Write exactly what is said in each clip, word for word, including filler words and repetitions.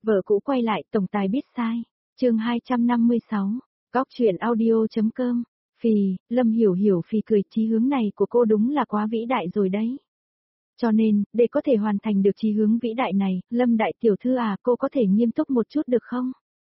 Vợ cũ quay lại, tổng tài biết sai. Chương hai trăm năm mươi sáu. Góc truyện audio.com. Phì, Lâm Hiểu Hiểu phì cười, chí hướng này của cô đúng là quá vĩ đại rồi đấy. Cho nên, để có thể hoàn thành được chí hướng vĩ đại này, Lâm đại tiểu thư à, cô có thể nghiêm túc một chút được không?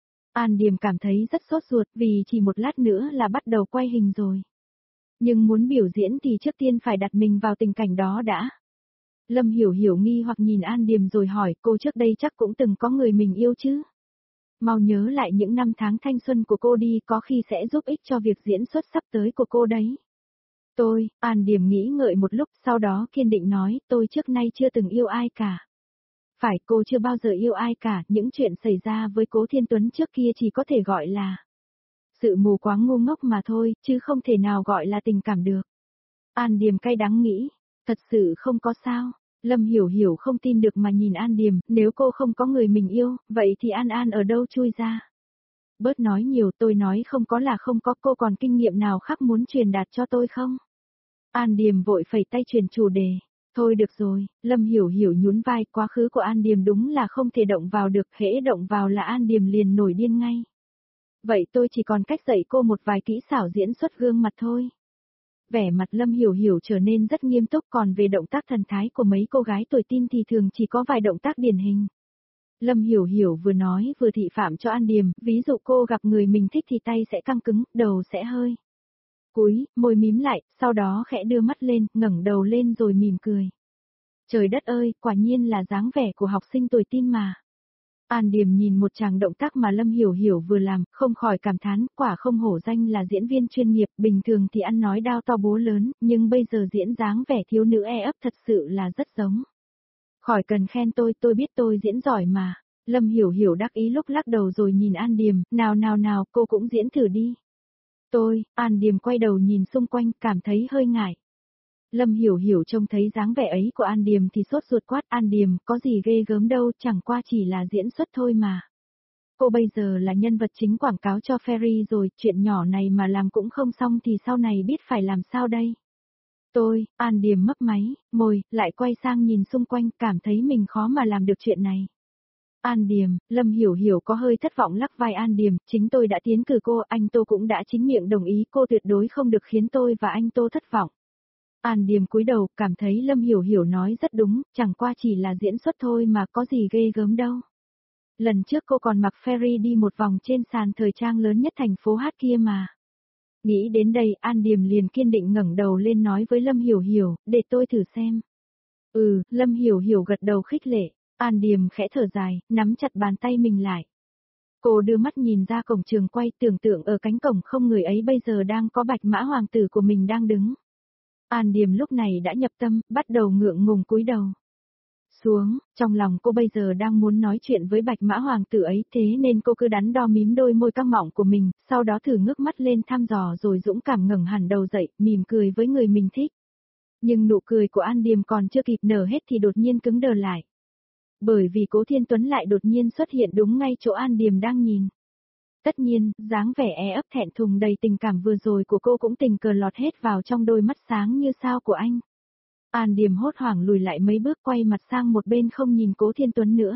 An Điềm cảm thấy rất sốt ruột vì chỉ một lát nữa là bắt đầu quay hình rồi. Nhưng muốn biểu diễn thì trước tiên phải đặt mình vào tình cảnh đó đã. Lâm Hiểu Hiểu nghi hoặc nhìn An Điềm rồi hỏi, cô trước đây chắc cũng từng có người mình yêu chứ? Mau nhớ lại những năm tháng thanh xuân của cô đi, có khi sẽ giúp ích cho việc diễn xuất sắp tới của cô đấy. Tôi, An Điềm nghĩ ngợi một lúc, sau đó kiên định nói, tôi trước nay chưa từng yêu ai cả. Phải, cô chưa bao giờ yêu ai cả, những chuyện xảy ra với Cố Thiên Tuấn trước kia chỉ có thể gọi là sự mù quáng ngu ngốc mà thôi, chứ không thể nào gọi là tình cảm được. An Điềm cay đắng nghĩ, thật sự không có sao. Lâm Hiểu Hiểu không tin được mà nhìn An Điềm, nếu cô không có người mình yêu, vậy thì An An ở đâu chui ra? Bớt nói nhiều, tôi nói không có là không có, cô còn kinh nghiệm nào khác muốn truyền đạt cho tôi không? An Điềm vội phẩy tay truyền chủ đề. Thôi được rồi, Lâm Hiểu Hiểu nhún vai, quá khứ của An Điềm đúng là không thể động vào được, hễ động vào là An Điềm liền nổi điên ngay. Vậy tôi chỉ còn cách dạy cô một vài kỹ xảo diễn xuất gương mặt thôi. Vẻ mặt Lâm Hiểu Hiểu trở nên rất nghiêm túc, còn về động tác thần thái của mấy cô gái tuổi teen thì thường chỉ có vài động tác điển hình. Lâm Hiểu Hiểu vừa nói vừa thị phạm cho An Điềm, ví dụ cô gặp người mình thích thì tay sẽ căng cứng, đầu sẽ hơi cúi, môi mím lại, sau đó khẽ đưa mắt lên, ngẩng đầu lên rồi mỉm cười. Trời đất ơi, quả nhiên là dáng vẻ của học sinh tuổi teen mà. An Điềm nhìn một tràng động tác mà Lâm Hiểu Hiểu vừa làm, không khỏi cảm thán, quả không hổ danh là diễn viên chuyên nghiệp, bình thường thì ăn nói đao to búa lớn, nhưng bây giờ diễn dáng vẻ thiếu nữ e ấp thật sự là rất giống. Khỏi cần khen tôi, tôi biết tôi diễn giỏi mà. Lâm Hiểu Hiểu đắc ý lúc lắc đầu rồi nhìn An Điềm, nào nào nào, cô cũng diễn thử đi. Tôi, An Điềm quay đầu nhìn xung quanh, cảm thấy hơi ngại. Lâm Hiểu Hiểu trông thấy dáng vẻ ấy của An Điềm thì sốt ruột quát, An Điềm, có gì ghê gớm đâu, chẳng qua chỉ là diễn xuất thôi mà. Cô bây giờ là nhân vật chính quảng cáo cho Ferry rồi, chuyện nhỏ này mà làm cũng không xong thì sau này biết phải làm sao đây. Tôi, An Điềm mấp máy, môi, lại quay sang nhìn xung quanh, cảm thấy mình khó mà làm được chuyện này. An Điềm, Lâm Hiểu Hiểu có hơi thất vọng lắc vai An Điềm, chính tôi đã tiến cử cô, anh Tô cũng đã chính miệng đồng ý, cô tuyệt đối không được khiến tôi và anh Tô thất vọng. An Điềm cúi đầu, cảm thấy Lâm Hiểu Hiểu nói rất đúng, chẳng qua chỉ là diễn xuất thôi mà có gì ghê gớm đâu. Lần trước cô còn mặc Ferry đi một vòng trên sàn thời trang lớn nhất thành phố hát kia mà. Nghĩ đến đây, An Điềm liền kiên định ngẩng đầu lên nói với Lâm Hiểu Hiểu, để tôi thử xem. Ừ, Lâm Hiểu Hiểu gật đầu khích lệ, An Điềm khẽ thở dài, nắm chặt bàn tay mình lại. Cô đưa mắt nhìn ra cổng trường quay, tưởng tượng ở cánh cổng không người ấy bây giờ đang có Bạch Mã hoàng tử của mình đang đứng. An Điềm lúc này đã nhập tâm, bắt đầu ngượng ngùng cúi đầu xuống, trong lòng cô bây giờ đang muốn nói chuyện với Bạch Mã hoàng tử ấy, thế nên cô cứ đắn đo mím đôi môi căng mọng của mình, sau đó thử ngước mắt lên thăm dò rồi dũng cảm ngẩng hẳn đầu dậy, mỉm cười với người mình thích. Nhưng nụ cười của An Điềm còn chưa kịp nở hết thì đột nhiên cứng đờ lại. Bởi vì Cố Thiên Tuấn lại đột nhiên xuất hiện đúng ngay chỗ An Điềm đang nhìn. Tất nhiên, dáng vẻ e ấp thẹn thùng đầy tình cảm vừa rồi của cô cũng tình cờ lọt hết vào trong đôi mắt sáng như sao của anh. An Điềm hốt hoảng lùi lại mấy bước, quay mặt sang một bên không nhìn Cố Thiên Tuấn nữa.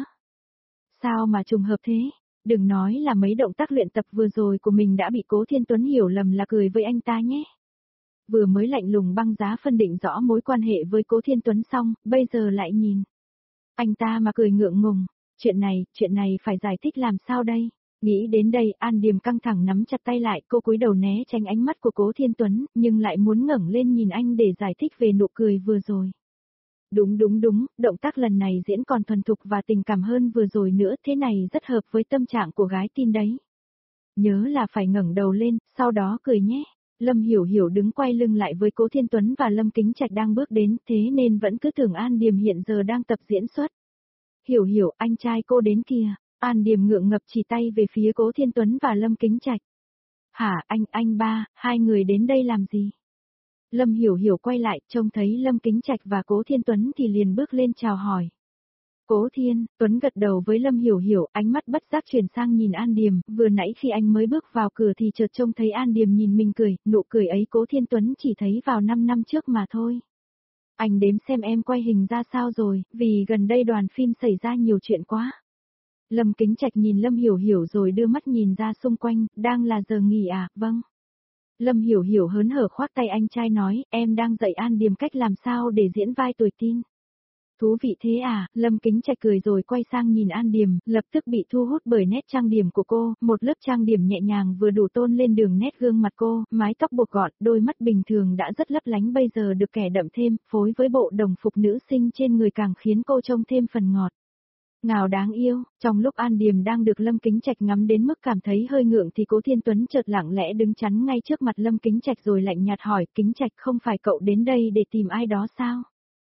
Sao mà trùng hợp thế? Đừng nói là mấy động tác luyện tập vừa rồi của mình đã bị Cố Thiên Tuấn hiểu lầm là cười với anh ta nhé. Vừa mới lạnh lùng băng giá phân định rõ mối quan hệ với Cố Thiên Tuấn xong, bây giờ lại nhìn anh ta mà cười ngượng ngùng. Chuyện này, chuyện này phải giải thích làm sao đây? Nghĩ đến đây, An Điềm căng thẳng nắm chặt tay lại, cô cúi đầu né tránh ánh mắt của Cố Thiên Tuấn, nhưng lại muốn ngẩng lên nhìn anh để giải thích về nụ cười vừa rồi. Đúng đúng đúng, động tác lần này diễn còn thuần thục và tình cảm hơn vừa rồi nữa, thế này rất hợp với tâm trạng của gái teen đấy. Nhớ là phải ngẩng đầu lên, sau đó cười nhé. Lâm Hiểu Hiểu đứng quay lưng lại với Cố Thiên Tuấn và Lâm Kính Trạch đang bước đến, thế nên vẫn cứ tưởng An Điềm hiện giờ đang tập diễn xuất. Hiểu Hiểu, anh trai cô đến kìa. An Điềm ngượng ngập chỉ tay về phía Cố Thiên Tuấn và Lâm Kính Trạch. Hả, anh, anh ba, hai người đến đây làm gì? Lâm Hiểu Hiểu quay lại, trông thấy Lâm Kính Trạch và Cố Thiên Tuấn thì liền bước lên chào hỏi. Cố Thiên, Tuấn gật đầu với Lâm Hiểu Hiểu, ánh mắt bất giác chuyển sang nhìn An Điềm, vừa nãy khi anh mới bước vào cửa thì chợt trông thấy An Điềm nhìn mình cười, nụ cười ấy Cố Thiên Tuấn chỉ thấy vào năm năm trước mà thôi. Anh đến xem em quay hình ra sao rồi, vì gần đây đoàn phim xảy ra nhiều chuyện quá. Lâm Kính Trạch nhìn Lâm Hiểu Hiểu rồi đưa mắt nhìn ra xung quanh, đang là giờ nghỉ à, vâng. Lâm Hiểu Hiểu hớn hở khoác tay anh trai nói, em đang dạy An Điềm cách làm sao để diễn vai tuổi teen. Thú vị thế à, Lâm Kính Trạch cười rồi quay sang nhìn An Điềm, lập tức bị thu hút bởi nét trang điểm của cô, một lớp trang điểm nhẹ nhàng vừa đủ tôn lên đường nét gương mặt cô, mái tóc buộc gọn, đôi mắt bình thường đã rất lấp lánh bây giờ được kẻ đậm thêm, phối với bộ đồng phục nữ sinh trên người càng khiến cô trông thêm phần ngọt. Ngào đáng yêu, trong lúc An Điềm đang được Lâm Kính Trạch ngắm đến mức cảm thấy hơi ngượng thì Cố Thiên Tuấn chợt lặng lẽ đứng chắn ngay trước mặt Lâm Kính Trạch rồi lạnh nhạt hỏi, Kính Trạch không phải cậu đến đây để tìm ai đó sao?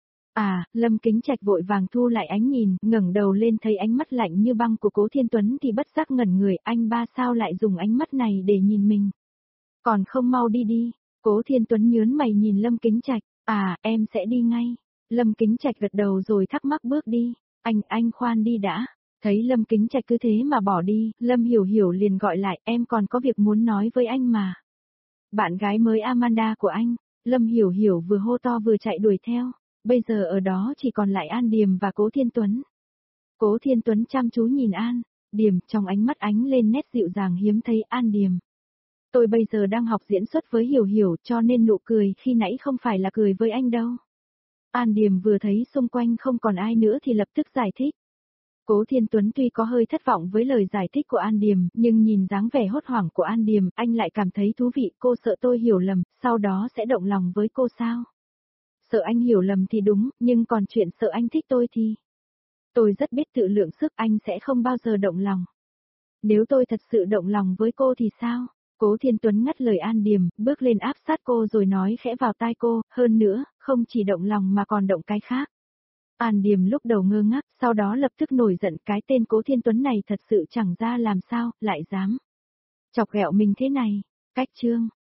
À, Lâm Kính Trạch vội vàng thu lại ánh nhìn, ngẩng đầu lên thấy ánh mắt lạnh như băng của Cố Thiên Tuấn thì bất giác ngẩn người, anh ba sao lại dùng ánh mắt này để nhìn mình? Còn không mau đi đi, Cố Thiên Tuấn nhớn mày nhìn Lâm Kính Trạch, à, em sẽ đi ngay. Lâm Kính Trạch gật đầu rồi thắc mắc bước đi, anh, anh khoan đi đã. Thấy Lâm Kính Trạch cứ thế mà bỏ đi, Lâm Hiểu Hiểu liền gọi lại, em còn có việc muốn nói với anh mà. Bạn gái mới Amanda của anh, Lâm Hiểu Hiểu vừa hô to vừa chạy đuổi theo. Bây giờ ở đó chỉ còn lại An Điềm và Cố Thiên Tuấn. Cố Thiên Tuấn chăm chú nhìn An Điềm, trong ánh mắt ánh lên nét dịu dàng hiếm thấy. An Điềm, tôi bây giờ đang học diễn xuất với Hiểu Hiểu cho nên nụ cười khi nãy không phải là cười với anh đâu. An Điềm vừa thấy xung quanh không còn ai nữa thì lập tức giải thích. Cố Thiên Tuấn tuy có hơi thất vọng với lời giải thích của An Điềm, nhưng nhìn dáng vẻ hốt hoảng của An Điềm, anh lại cảm thấy thú vị. Cô sợ tôi hiểu lầm, sau đó sẽ động lòng với cô sao? Sợ anh hiểu lầm thì đúng, nhưng còn chuyện sợ anh thích tôi thì... Tôi rất biết tự lượng sức, anh sẽ không bao giờ động lòng. Nếu tôi thật sự động lòng với cô thì sao? Cố Thiên Tuấn ngắt lời An Điềm, bước lên áp sát cô rồi nói khẽ vào tai cô, hơn nữa, không chỉ động lòng mà còn động cái khác. An Điềm lúc đầu ngơ ngác, sau đó lập tức nổi giận, cái tên Cố Thiên Tuấn này thật sự chẳng ra làm sao, lại dám chọc ghẹo mình thế này. Cách chương